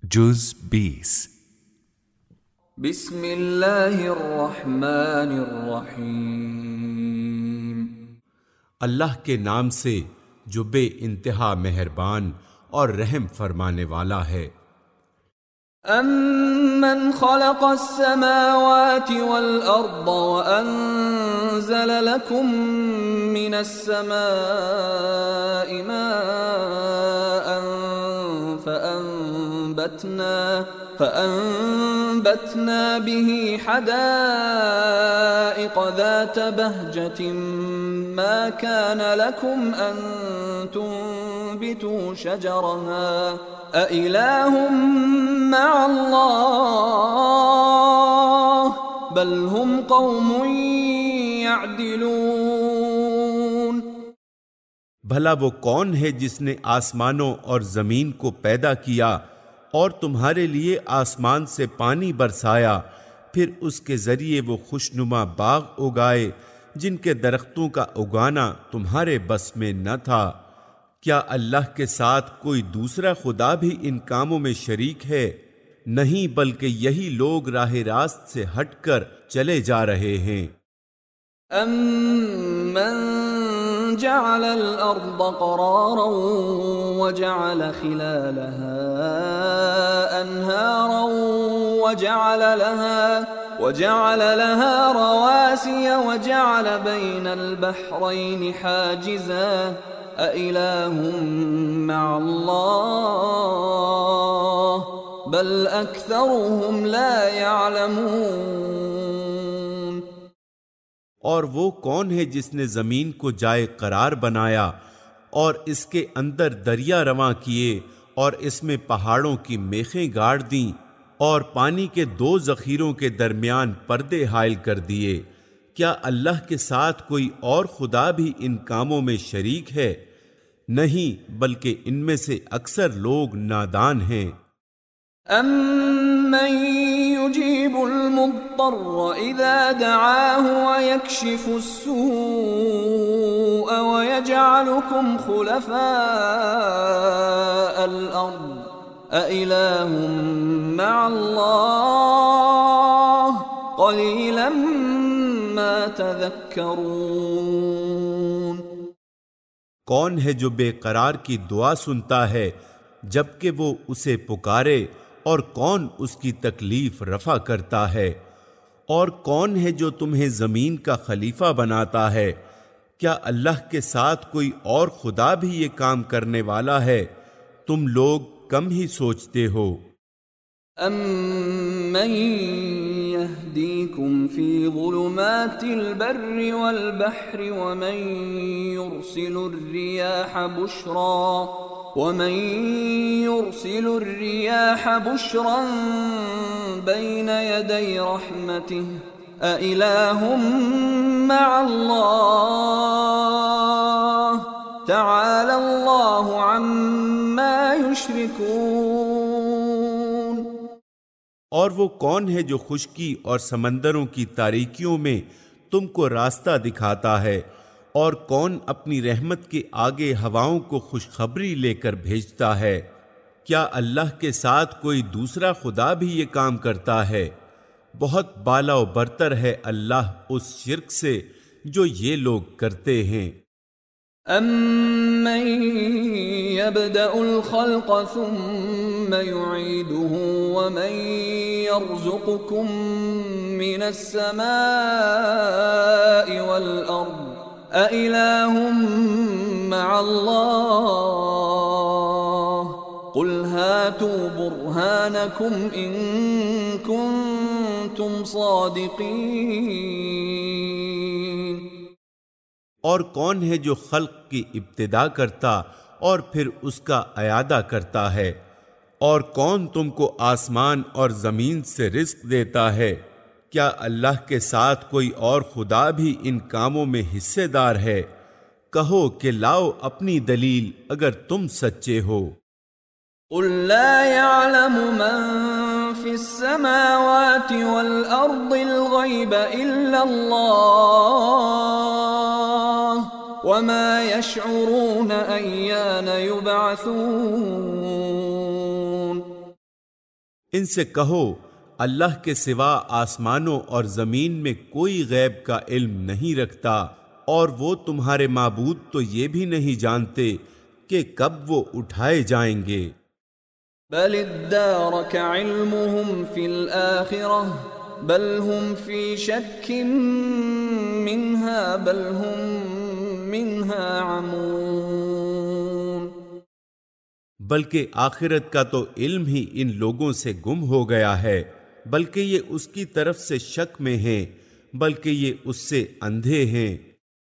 جز 20 بسم اللہ الرحمن الرحیم۔ اللہ کے نام سے جو بے انتہا مہربان اور رحم فرمانے والا ہے۔ امن خلق السماوات والارض وانزل لكم من السماء ماء فأنبتنا به حدائق ذات بهجة ما كان لكم أن تنبتوا شجرها أإله مع الله بل هم قوم يعدلون۔ بھلا وہ کون ہے جس نے آسمانوں اور زمین کو پیدا کیا اور تمہارے لیے آسمان سے پانی برسایا، پھر اس کے ذریعے وہ خوشنما باغ اگائے جن کے درختوں کا اگانا تمہارے بس میں نہ تھا۔ کیا اللہ کے ساتھ کوئی دوسرا خدا بھی ان کاموں میں شریک ہے؟ نہیں، بلکہ یہی لوگ راہ راست سے ہٹ کر چلے جا رہے ہیں۔ امن جعل الارض قرارا وجعل خلالها انهارا وجعل لها رواسي وجعل بين البحرين حاجزا أإله مع الله بل أكثرهم لا يعلمون۔ اور وہ کون ہے جس نے زمین کو جائے قرار بنایا اور اس کے اندر دریا رواں کیے اور اس میں پہاڑوں کی میخیں گاڑ دیں اور پانی کے دو ذخیروں کے درمیان پردے حائل کر دیے؟ کیا اللہ کے ساتھ کوئی اور خدا بھی ان کاموں میں شریک ہے؟ نہیں، بلکہ ان میں سے اکثر لوگ نادان ہیں۔ أَمَّن يُجِيبُ الْمُضْطَرَّ إِذَا دَعَاهُ وَيَكْشِفُ السُّوءَ وَيَجْعَلُكُمْ خُلَفَاءَ الْأَرْضِ أَإِلَٰهٌ مَّعَ اللَّهِ قَلِيلًا مَّا تَذَكَّرُونَ۔ کون ہے جو بے قرار کی دعا سنتا ہے جبکہ وہ اسے پکارے، اور کون اس کی تکلیف رفع کرتا ہے؟ اور کون ہے جو تمہیں زمین کا خلیفہ بناتا ہے؟ کیا اللہ کے ساتھ کوئی اور خدا بھی یہ کام کرنے والا ہے؟ تم لوگ کم ہی سوچتے ہو۔ أَمَّن يَهْدِيكُمْ فِي ظُلُمَاتِ الْبَرِّ وَالْبَحْرِ وَمَن يُرْسِلُ الرِّيَاحَ بُشْرًا بَيْنَ يَدَيْ رَحْمَتِهِ أَإِلَٰهٌ مَّعَ اللَّهِ تَعَالَى اللَّهُ عَمَّا يُشْرِكُونَ۔ اور وہ کون ہے جو خشکی اور سمندروں کی تاریکیوں میں تم کو راستہ دکھاتا ہے؟ اور کون اپنی رحمت کے آگے ہواؤں کو خوشخبری لے کر بھیجتا ہے؟ کیا اللہ کے ساتھ کوئی دوسرا خدا بھی یہ کام کرتا ہے؟ بہت بالا و برتر ہے اللہ اس شرک سے جو یہ لوگ کرتے ہیں۔ أَمَّن يَبْدَأُ الْخَلْقَ ثُمَّ يُعِيدُهُ وَمَن يَرْزُقُكُم مِّنَ السَّمَاءِ وَالْأَرْضِ أَإِلَٰهٌ مَّعَ اللَّهِ قُلْ هَاتُوا بُرْهَانَكُمْ إِن كُنتُمْ صَادِقِينَ۔ اور کون ہے جو خلق کی ابتدا کرتا اور پھر اس کا اعادہ کرتا ہے؟ اور کون تم کو آسمان اور زمین سے رزق دیتا ہے؟ کیا اللہ کے ساتھ کوئی اور خدا بھی ان کاموں میں حصے دار ہے؟ کہو کہ لاؤ اپنی دلیل اگر تم سچے ہو۔ قُل لَّا يَعْلَمُ مَن فِي السَّمَاوَاتِ وَالْأَرْضِ الْغَيْبَ إِلَّا اللَّهُ وَمَا يَشْعُرُونَ أَيَّانَ يُبْعَثُونَ۔ ان سے کہو اللہ کے سوا آسمانوں اور زمین میں کوئی غیب کا علم نہیں رکھتا، اور وہ تمہارے معبود تو یہ بھی نہیں جانتے کہ کب وہ اٹھائے جائیں گے۔ بل ادارك علمهم في الآخرة بل هم في شك منها بل هم منها عمون۔ بلکہ آخرت کا تو علم ہی ان لوگوں سے گم ہو گیا ہے، بلکہ یہ اس کی طرف سے شک میں ہیں، بلکہ یہ اس سے اندھے ہیں۔